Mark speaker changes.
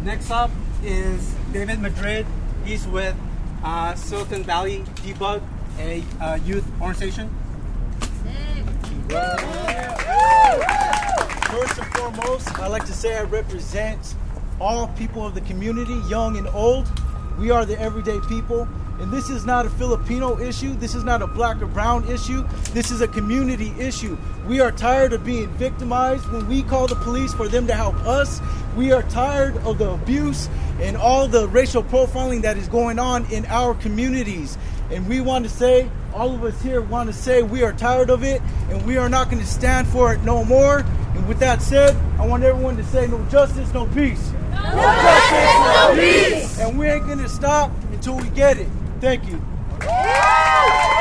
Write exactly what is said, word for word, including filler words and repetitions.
Speaker 1: Next up is David Madrid. He's with uh, Silicon Valley Debug, a uh, youth organization.
Speaker 2: First and foremost, I'd like to say I represent all people of the community, young and old. We are the everyday people. And this is not a Filipino issue. This is not a black or brown issue. This is a community issue. We are tired of being victimized when we call the police for them to help us. We are tired of the abuse and all the racial profiling that is going on in our communities. And we want to say, all of us here want to say we are tired of it and we are not going to stand for it no more. And with that said, I want everyone to say no justice, no peace.
Speaker 3: No, no justice, no peace.
Speaker 2: And we ain't going to stop until we get it. Thank you.
Speaker 3: Woo!